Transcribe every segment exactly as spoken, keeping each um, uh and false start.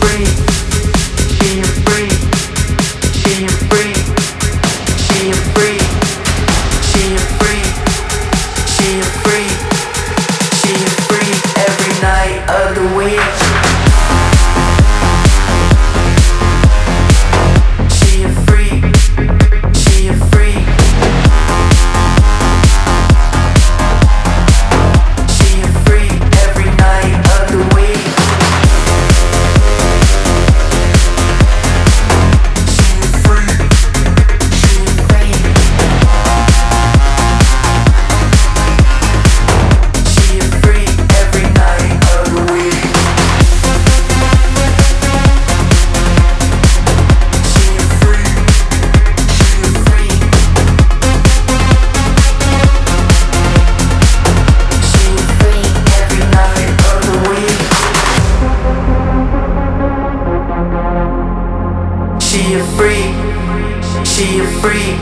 She a freak, she a freak.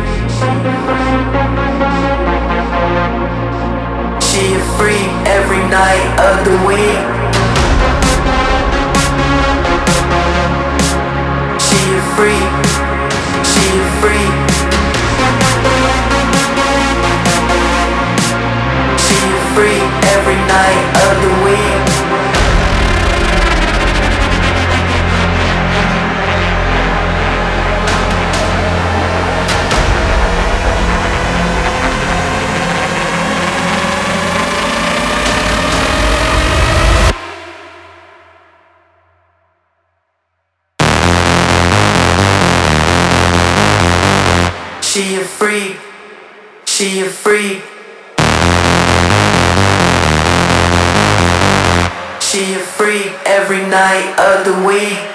She a freak every night of the week. She a freak, she a freak. She a freak every night of the week. She a freak, she a freak. She a freak every night of the week.